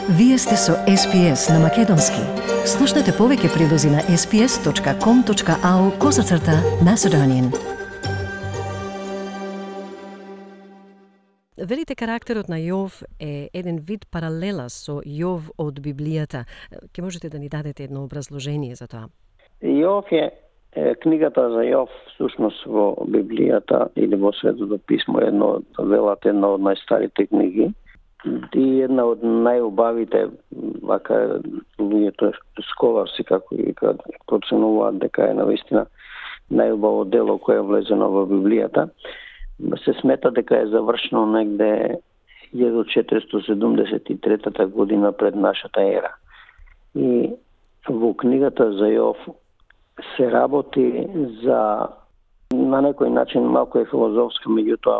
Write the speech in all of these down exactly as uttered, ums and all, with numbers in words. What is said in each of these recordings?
Вие сте со Ес Би Ес на Македонски. Слушнете повеќе прилози на ес би ес точка ком точка ау козацрта Macedonian. Велите карактерот на Јов е еден вид паралела со Јов од Библијата. Ке можете да ни дадете едно образложение за тоа? Јов е, е книгата за Јов всушност во Библијата или во Светото писмо, едно велат една од најстарите книги и една од најубавите, вака луѓето сколарси како и викаат, проценуваат дека е навистина најубаво дело кое е влезено во Библијата. Се смета дека е завршено негде илјада четиристотини седумдесет и трета година пред нашата ера. И во книгата за Јов се работи за, на некој начин малку е филозофска, меѓутоа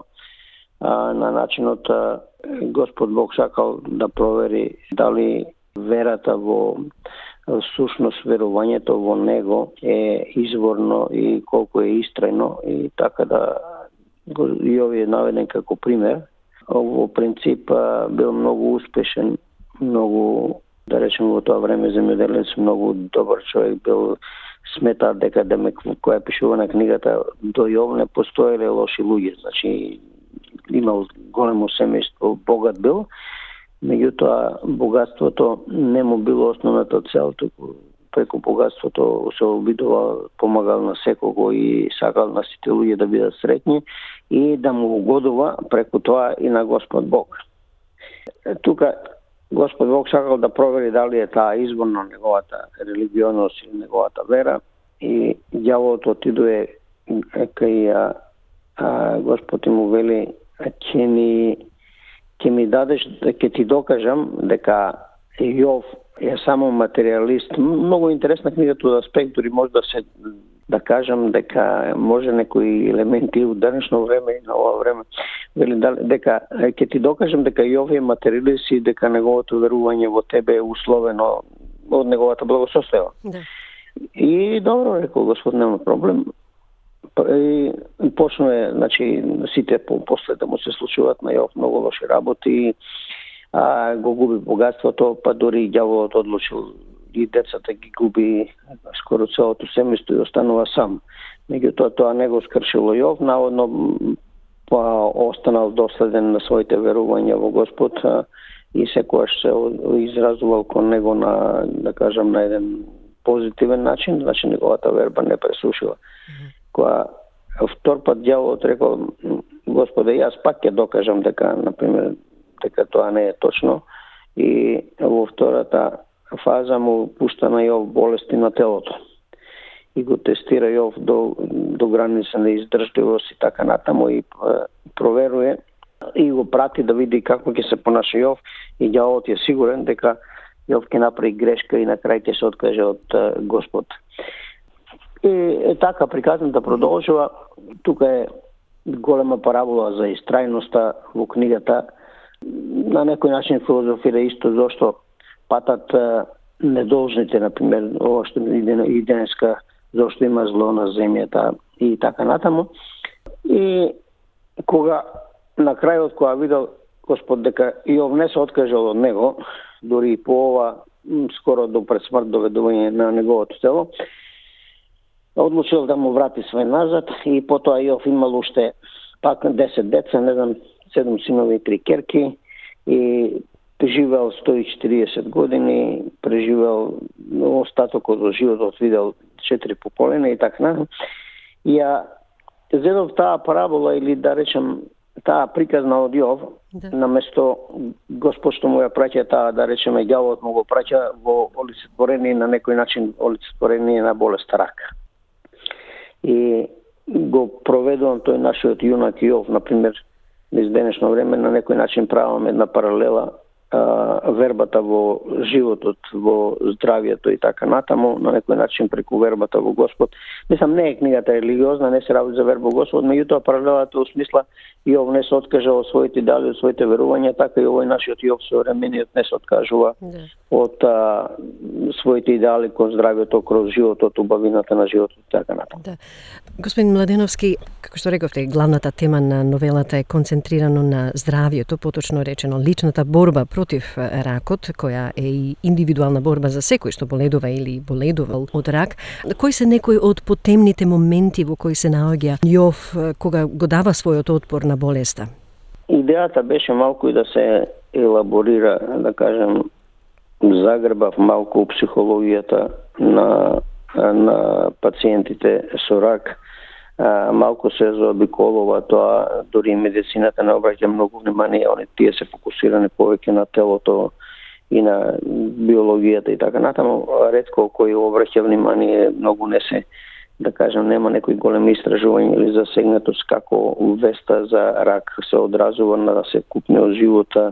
на начинот Господ Бог сакал да провери дали верата во сушност, верувањето во Него е изворно и колку е истрајно, и така да Јов е наведен како пример. Во принцип бил многу успешен, многу, да речем, во тоа време земјоделец, многу добар човек бил. Сметаат дека демек која пишува на книгата до Јов не постоеле лоши луѓе, значи имал големо семејство, богат бил, меѓутоа богатството не му било основната цел, туку преку богатството се обидува, помагал на секого и сакал на сите луѓе да бидат среќни и да му угодува преку тоа и на Господ Бог. Тука Господ Бог сакал да провери дали е таа изборна неговата религиозност или неговата вера, и ѓаволот отидуе кај а, а, Господ му вели: ќе ми ќе ми дадеш, ќе ти докажам дека Јов е само материалист. Многу интересна книга тоа аспект, дури може да се да кажам дека може некои елементи од денешно време и на ова време вели дека ќе ти докажам дека Јов е материалист и дека неговото верување во тебе е условено од неговата благосостојба. Да. И добро, рекол Господ, нема проблем. И почнува, значи, сите по после да му се случуваат на Јов многу лоши работи, а го губи богатството, па дури ѓаволот одлучил и децата ги губи, скоро целото семејство и останува сам. Меѓутоа тоа не го скршило Јов, наводно па останал доследен на своите верувања во Господ и секогаш се изразувал кон него на, да кажам, на еден позитивен начин, значи неговата верба не пресушила. Mm-hmm. Кога втор пат ѓаволот рекол: Господе, јас пак ќе докажам дека, например, дека тоа не е точно, и во втората фаза му пушта на Јов болести на телото и го тестира Јов до, до граница на издржливост и така натаму, и проверуе и го прати да види како ќе се понаша Јов, и ѓаволот е сигурен дека Јов ќе направи грешка и на крај ќе се откаже од Господ. И е така приказната продолжува. Тука е голема парабола за истрајноста во книгата. На некој начин филозофира исто зошто патат недолжните, например, ова што и денеска, зошто има зло на земјата и така натаму. И кога на крајот, кога видел Господ дека Јов не се откажал од него, дури и по ова скоро до пред смрт доведување на неговото тело, одлучил да му врати све назад, и потоа Јов имал уште пак десет деца, не знам, седум синови и три керки, и преживел сто и четириесет години, преживел остатокот од животот, видел четири поколена и така на. И ја зедов таа парабола, или да речем таа приказна од Јов, да, наместо Господ што му ја праќа таа, да речеме, ѓаволот му го праќа во олицетворение на некој начин, олицетворение на болест рак. И го проведувам тој нашиот јунак Јов, например, низ денешно време, на некој начин правам една паралела, а, вербата во животот, во здравието и така натаму, на некој начин преку вербата во Господ. Мислам, не е книгата религиозна, не се работи за верба во Господ, меѓутоа паралелата во смисла Јов не се откажа од своите идеали, од своите верувања, така и овој нашиот Јов современиот не се откажува, да, од а, своите идеали кон здравието, кроз животот, убавината на животот и така натаму. Да. Господин Младеновски, како што рековте, главната тема на новелата е концентрирано на здравието, поточно речено личната борба против ракот, која е и индивидуална борба за секој што боледува или боледувал од рак. Кои се некои од потемните моменти во кои се наоѓа Јов кога го дава својот отпор на болеста? Идејата беше малку и да се елаборира, да кажем, загрбав малку психологијата на на пациентите со рак. А, малку се заобиколува тоа, дури и медицината не обраќа многу внимание, они тие се фокусирани повеќе на телото и на биологијата и така натаму. Ретко кој обраќа внимание, многу не се, да кажем, нема некои големи истражувања или засегнатост како веста за рак се одразува на секупни од живота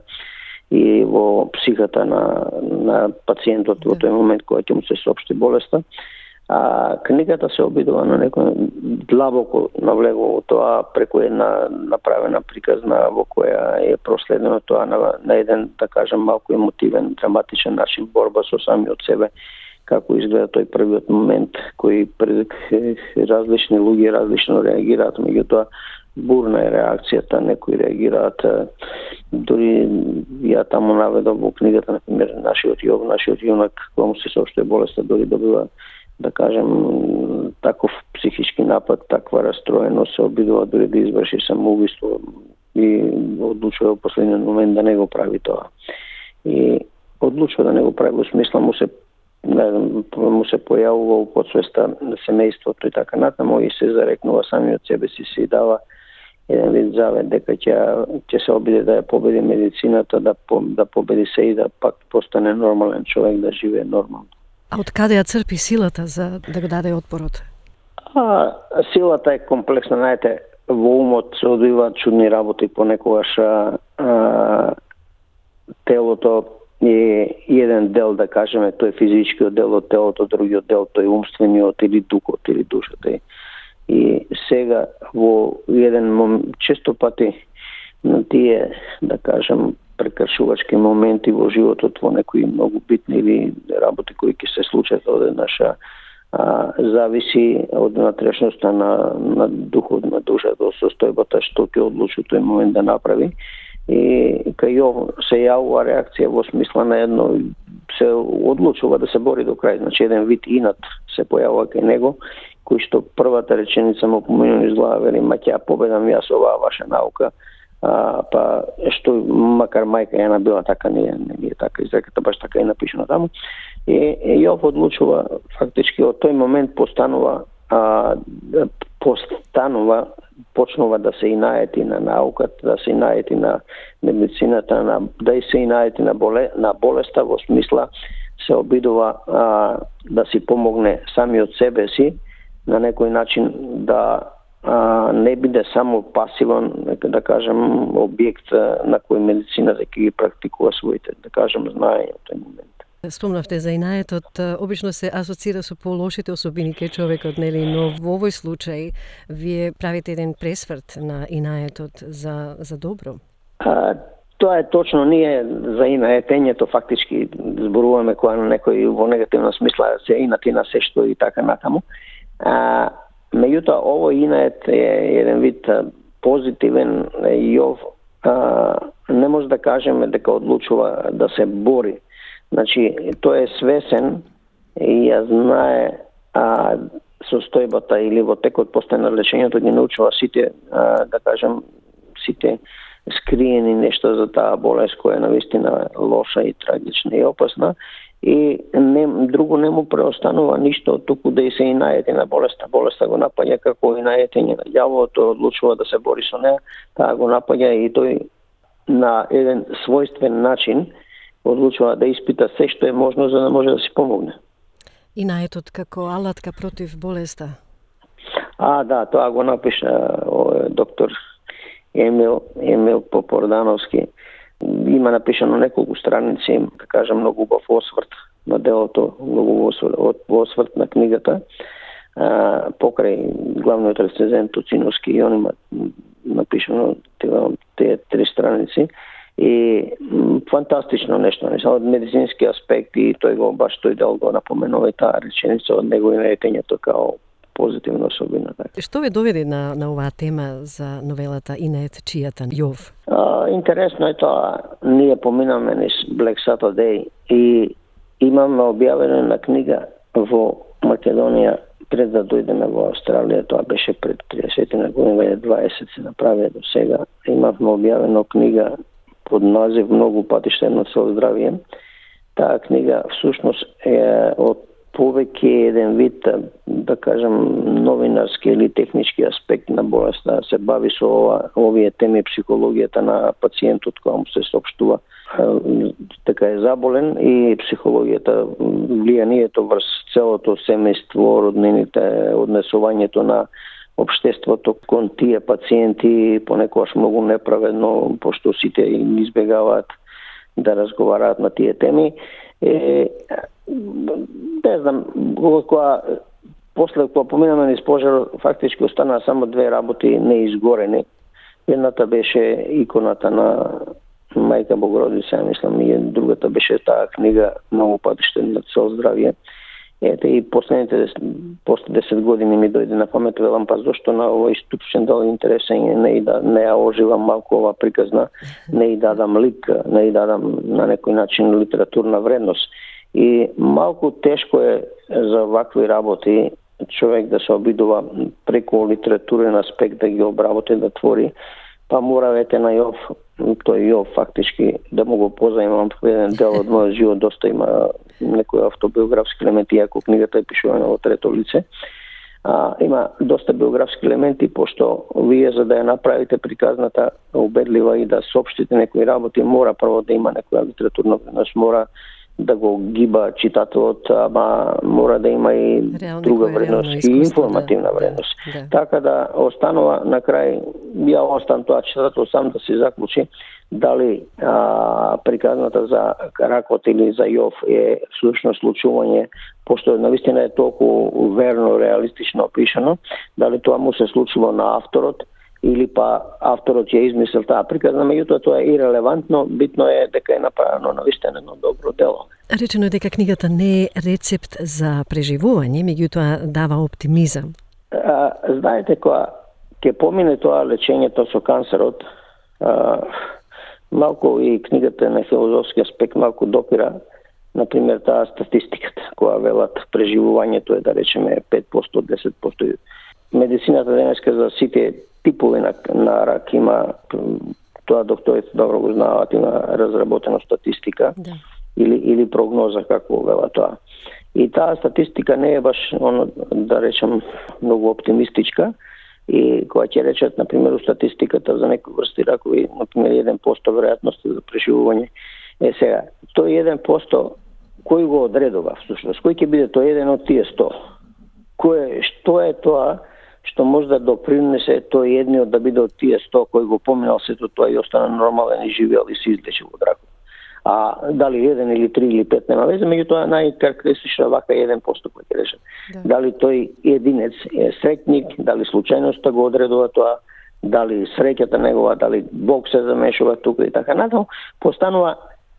и во психата на, на пациентот во тој момент кој ќе му се соопшти болеста. А книгата се обидува на некој длабоко навлегува во тоа преку една направена приказна во која е проследено тоа на, на еден, да кажем, малку емотивен, драматичен начин борба со самиот себе, како изгледа тој првиот момент кој пред различни луѓе различно реагираат, меѓутоа бурна е реакцијата, некои реагираат, дури ја таму наведов во книгата, например, нашиот Јов, нашиот јунак, кога му се соопштува болеста, дори добива, да кажем, таков психички напад, таква растроеност, се обидува дори да изврши самоубиство и одлучува во последниот момент да не го прави тоа. И одлучува да не го прави, во смисла му се не знам, му се појавува во подсвеста на семејството и така натаму и се зарекнува самиот себе си, се дава еден вид завет дека ќе ќе се обиде да ја победи медицината, да да победи се и да пак постане нормален човек, да живее нормално. А од каде ја црпи силата за да го даде отпорот? А, силата е комплексна, знаете, во умот се одвиваат чудни работи понекогаш, а, а, телото е еден дел, да кажеме, тој е физичкиот дел од телото, другиот дел тој е умствениот или духот или душата. И сега во еден момент, често пати на тие, да кажем, прекршувачки моменти во животот, во некои многу битни или работи кои ќе се случат одеднаш, а, зависи од внатрешноста на, на духот, на душата, од состојбата, што ќе одлучи тој момент да направи. И кај Јов се јавува реакција во смисла на едно, се одлучува да се бори до крај, значи еден вид инат се појавува кај него, кој што првата реченица му поминува из глава, вели, ма ќе победам јас оваа ваша наука, а, па што макар мајка ја набила така, не, не е така изреката, баш така и напишано таму. И, и Јов одлучува фактички од тој момент постанува а, постанува почнува да се инаети на науката, да се инаети на медицината, на, да и се инаети на, боле, на болеста, во смисла се обидува а, да си помогне самиот себе си, на некој начин да а, не биде само пасивен, да кажем, објект на кој медицината ќе ги практикува своите, да кажем, знаења во тој момент. Спомнавте за инаетот, обично се асоцира со полошите особини кај човекот, нели, но во овој случај вие правите еден пресврт на инаетот за за добро. А, тоа е точно, ние за инаетењето фактички зборуваме кога на некој во негативна смисла се инати на се што и така натаму. А, меѓутоа овој инает е еден вид позитивен. Јов а, не може да кажеме дека одлучува да се бори. Значи, тој е свесен и ја знае а, состојбата или во текот после на лечењето ги научува сите, а, да кажем, сите скриени нешта за таа болест која е навистина лоша и трагична и опасна, и не, друго не му преостанува ништо туку да и се инаети на болеста. Болеста го напаѓа како инаетење на ѓаволот, тој одлучува да се бори со неа, таа го напаѓа и тој на еден својствен начин одлучува да испита се што е можно за да може да си помогне. Инаетот како алатка против болеста? А, да, тоа го напиша о, доктор Емил, Емил Попордановски. Има напишано неколку страници, да кажам, многу убав осврт на делото, многу осврт на книгата, а, покрај главниот рецензент Туциновски, и он има напишано тие три страници. И м, фантастично нешто, не само од медицински аспект, и тој го баш тој дел го напоменува и таа реченица од него инаетењето као позитивна особина. Така. Што ве доведе на, на оваа тема за новелата Инет чијата Јов? А, интересно е тоа, ние поминаме низ Black Saturday и имаме објавена на книга во Македонија пред да дојдеме во Австралија, тоа беше пред триесет на година, дваесет се направи до сега. Имавме објавена книга под назив Многу патишта на цел здравје. Таа книга всушност е од повеќе еден вид, да кажем, новинарски или технички аспект на болеста, се бави со ова, овие теми психологијата на пациентот која му се соопштува така е заболен и психологијата, влијанието врз целото семејство, роднините, однесувањето на општеството кон тие пациенти, понекогаш многу неправедно, пошто сите им избегаваат да разговараат на тие теми. Е, не знам, кога после кога поминаме низ пожар, фактички останаа само две работи неизгорени. Едната беше иконата на Мајка Богородица, мислам, и другата беше таа книга Многу патишта на цел здравје. Ете и последните после десет години ми дојде на памет, велам, па зошто на овој ступчен дал интересен, не и да не ја оживам малку ова приказна, не и дадам лик, не и дадам на некој начин литературна вредност. И малку тешко е за вакви работи човек да се обидува преку литературен аспект да ги обработи, да твори, па мора ете на Јов, тој Јов фактички да му го позаимам еден дел од мојот живот, доста има некои автобиографски елементи, иако книгата е пишувана во трето лице. А, има доста биографски елементи, пошто вие за да ја направите приказната убедлива и да соопштите некои работи, мора прво да има некоја литературна вредност, мора да го гиба читателот, ама мора да има и реално, друга вредност и информативна да, вредност. Да, да. Така да останува на крај, ја остан тоа читател сам да се заклучи дали а, приказната за ракот или за Јов е слушно случување, пошто навистина е толку верно, реалистично опишано, дали тоа му се случува на авторот или па авторот ја измислил таа приказна, меѓутоа тоа е ирелевантно, битно е дека е направено навистина едно добро дело. Речено е дека книгата не е рецепт за преживување, меѓутоа дава оптимизам. А, знаете, кога ќе помине тоа лечењето со канцерот, а, малку и книгата на филозофски аспект малку допира, например, таа статистиката, која велат преживувањето е, да речеме, пет проценти, десет проценти. Медицината денеска за сите типови на, на рак има, тоа докторите добро го знаат, има разработена статистика, да. или, или прогноза, како вела тоа. И таа статистика не е баш, оно, да речем, многу оптимистичка, и кога ќе речат, например, статистиката за некои врсти ракови, например, еден проценти веројатност за преживување, е сега, тој еден проценти кој го одредува, всушност, кој ќе биде тој еден од тие сто? Кој, што е тоа што може да допринесе тој едниот да биде од тие сто кој го поминал сето тоа и остана нормален и живеел и се излечил од ракот? А дали еден или три или пет нема везе, меѓутоа најкарактеристично вака еден проценти кој ќе рече. Да. Дали тој единец е среќник, дали случајноста го одредува тоа, дали среќата негова, дали Бог се замешува тука и така натаму, постанува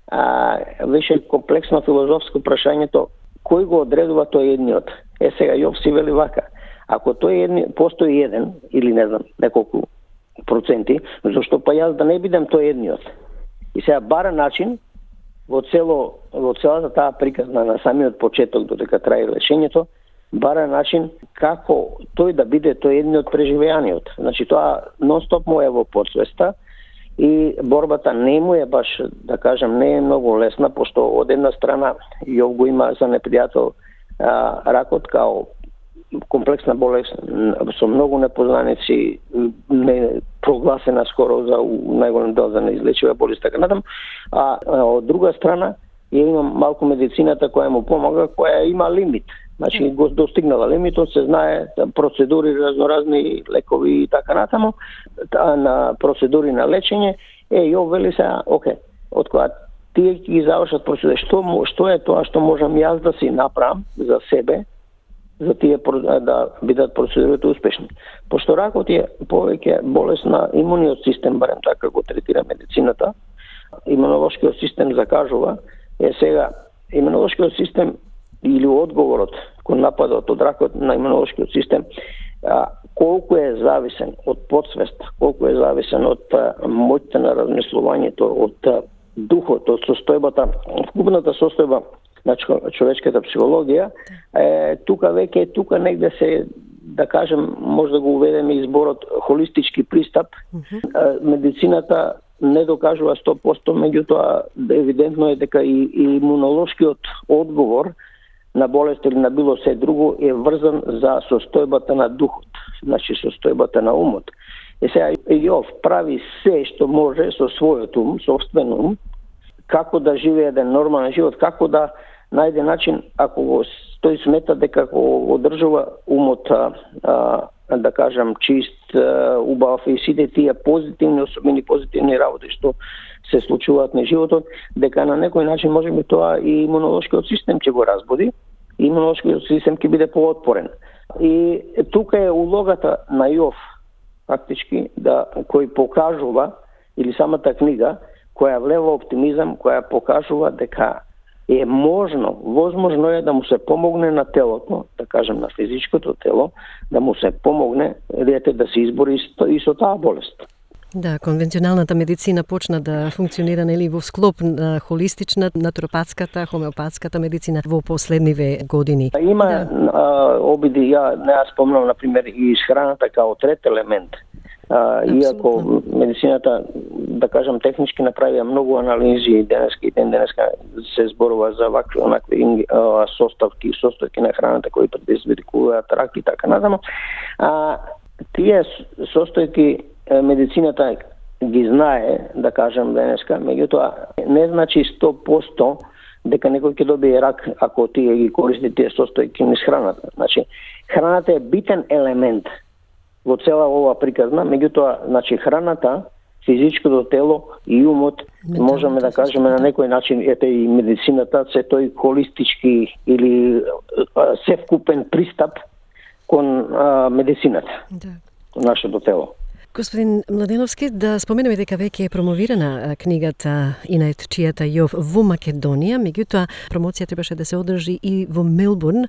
а, веќе комплексно филозофско прашањето кој го одредува тој едниот. Е сега Јов си вели вака: ако тој едни постои еден или не знам неколку проценти, зашто па јас да не бидам тој едниот? И сега бара начин во цело во целата таа приказна на самиот почеток додека трае лечењето, бара начин како тој да биде тој едниот преживеаниот. Значи тоа нон-стоп му е во подсвеста и борбата не му е баш, да кажем, не е многу лесна, пошто од една страна Јов го има за непријател а, ракот као комплексна болест со многу непознаници, не прогласена скоро за најголем дел за неизлечива болест, така натаму. А, а од друга страна ја има малку медицината која му помага, која има лимит. Значи го достигнала лимитот, се знае процедури разноразни, лекови и така натаму, на процедури на лечење. Е, Јов вели сега, оке, од кога тие ги завршат процедури, што што е тоа што можам јас да си направам за себе, за тие да бидат процедурите успешни. Пошто ракот е повеќе болест на имуниот систем, барем така го третира медицината, имунолошкиот систем закажува, е сега имунолошкиот систем или одговорот кон нападот од ракот на имунолошкиот систем, а, колку е зависен од подсвеста, колку е зависен од моќта на размислувањето, од духот, од состојбата, вкупната состојба на човечката психологија, е, тука веќе, тука негде се, да кажем, може да го уведеме изборот холистички пристап. Mm-hmm. Медицината не докажува сто проценти, меѓутоа евидентно е дека и, и имунолошкиот одговор на болест или на било се друго е врзан за состојбата на духот, значи состојбата на умот. И сега Јов прави се што може со својот ум, собствен ум, како да живее еден нормален живот, како да најде начин, ако тој смета дека го одржува умот, а, да кажам, чист, убав и сите тие позитивни особени, позитивни работи што се случуваат на животот, дека на некој начин можеби тоа и имунолошкиот систем ќе го разбуди, и имунолошкиот систем ќе биде поотпорен. И тука е улогата на Јов, фактички, да, кој покажува, или самата книга, која влева оптимизам, која покажува дека е можно, возможно е да му се помогне на телото, да кажем на физичкото тело, да му се помогне дете да се избори и со таа болест. Да, конвенционалната медицина почна да функционира нели во склоп на холистична, натуропатската, хомеопатската медицина во последниве години. Има да. а, обиди, ја не ја спомнам, например, и исхраната као трет елемент. А, иако медицината, да кажам, технички направија многу анализи денеска и ден денеска се зборува за вакви онакви а, составки, состојки на храната кои предизвикуваат рак и така натаму. А тие состојки медицината ги знае, да кажам денеска, меѓутоа не значи сто проценти дека некој ќе добие рак ако тие ги користи тие состојки низ храната. Значи, храната е битен елемент во цела ова приказна, меѓутоа, значи, храната, физичкото тело и умот, можеме да кажеме на некој начин, ете и медицината, се тој холистички или севкупен пристап кон а, медицината, да. Нашето тело. Господин Младеновски, да споменеме дека веќе е промовирана книгата Инет чијата Јов во Македонија, меѓутоа промоција требаше да се одржи и во Мелбурн,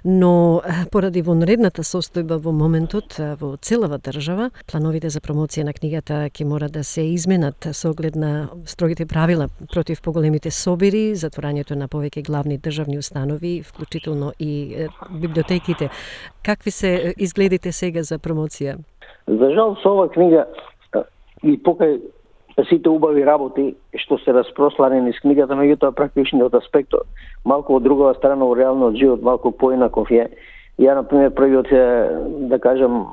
но поради вонредната состојба во моментот во целава држава, плановите за промоција на книгата ќе мора да се изменат со оглед на строгите правила против поголемите собири, затворањето на повеќе главни државни установи, вклучително и библиотеките. Какви се изгледите сега за промоција? За жал, со ова книга и покај сите убави работи што се распрослани низ книгата, меѓутоа практичниот аспект малку од другава страна во реалниот живот малку поинаков е. Ја, например, првиот, да кажам,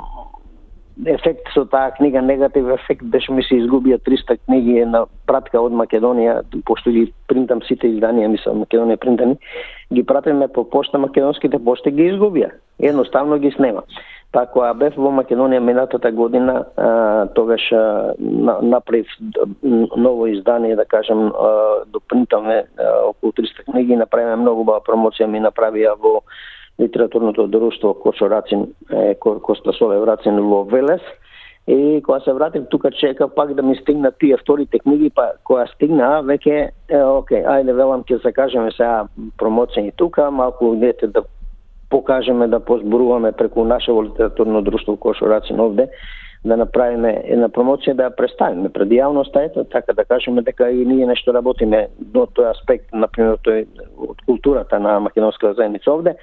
ефект со таа книга, негатив ефект, беше ми се изгубија триста книги на пратка од Македонија, пошто ги принтам сите изданија, ми се Македонија принтани, ги пратиме по пошта, македонските пошти ги изгубија. Едноставно ги снема. Па кога бев во Македонија минатата година, а, тогаш а, направив ново издание, да кажем, а, допринтаме а, околу триста книги, направиме многу убава промоција, ми направија во литературното друштво Кошо Рацин, е, Коста Солев Рацин во Велес. И кога се вратив тука, чекав пак да ми стигнат тие вторите книги, па кога стигна, веќе, е, окей, ајде велам ќе закажеме сега промоција и тука, малку дете да покажеме, да позборуваме преку нашето литературно друштво Кошо Рацин овде, да направиме една промоција, да ја представиме пред јавноста, ето, така да кажеме дека и ние нешто работиме до тој аспект, например, тој од културата на македонската заедница овде.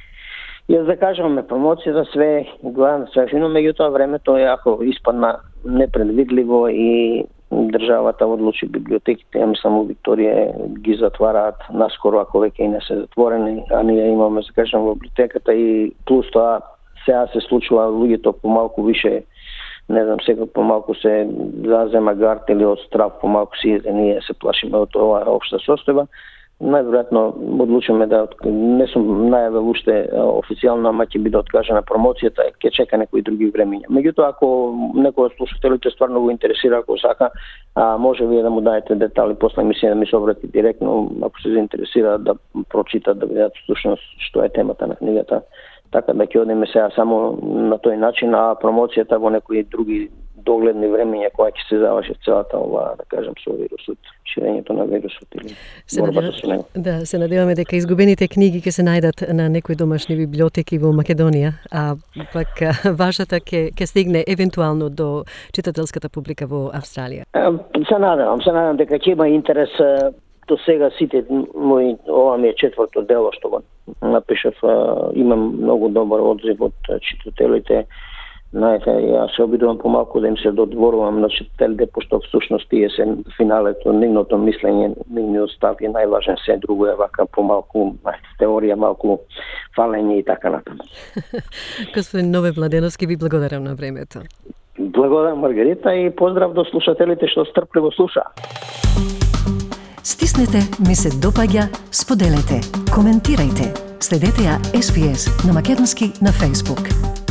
Ја закажуваме промоцијата, све гледам, све фино, меѓутоа времето е ако испадна непредвидливо и државата одлучи библиотеките, ја мислам, во Викторија ги затвараат наскоро, ако веќе и не се затворени, а ние имаме, се кажем, во библиотеката и плюс тоа сега се случува луѓето помалку више, не знам, сега помалку се зазема гард или од страв, помалку си еде, ние се плашиме од оваа општа состојба. Најверојатно одлучиме да, не сум најавил уште официјално, ама ќе биде откажана промоцијата, ќе чека некои други времиња. Меѓутоа, ако некој од слушателите стварно го интересира, ако сака, а, може вие да му даете детали после емисија, да ми се обрати директно, ако се заинтересира да прочитат, да видат всушност што е темата на книгата. Така да ќе одиме сега само на тој начин, а промоцијата во некои други догледни времења кога ќе се заврши целата ова, да кажем, со вирусот, ширењето на вирусот или се борбата надевам, со него. Да, се надеваме дека изгубените книги ќе се најдат на некои домашни библиотеки во Македонија, а пак вашата ќе ќе стигне евентуално до читателската публика во Австралија. Се надевам, се надевам дека ќе има интерес. До сега сите мои, ова ми е четврто дело што го напишав, имам многу добар одзив од читателите. Знаете, јас се обидувам помалку да им се додворувам на читателите, пошто всушност тие се финалето, нивното мислење, нивниот став е најважен, се друго е вака помалку теорија, малку фалење и така натаму. Господин Нове Младеновски, ви благодарам на времето. Благодарам, Маргарита, и поздрав до слушателите што стрпливо слуша. Стиснете, ми се допаѓа, споделете, коментирајте. Следете ја Ес Би Ес на македонски на Facebook.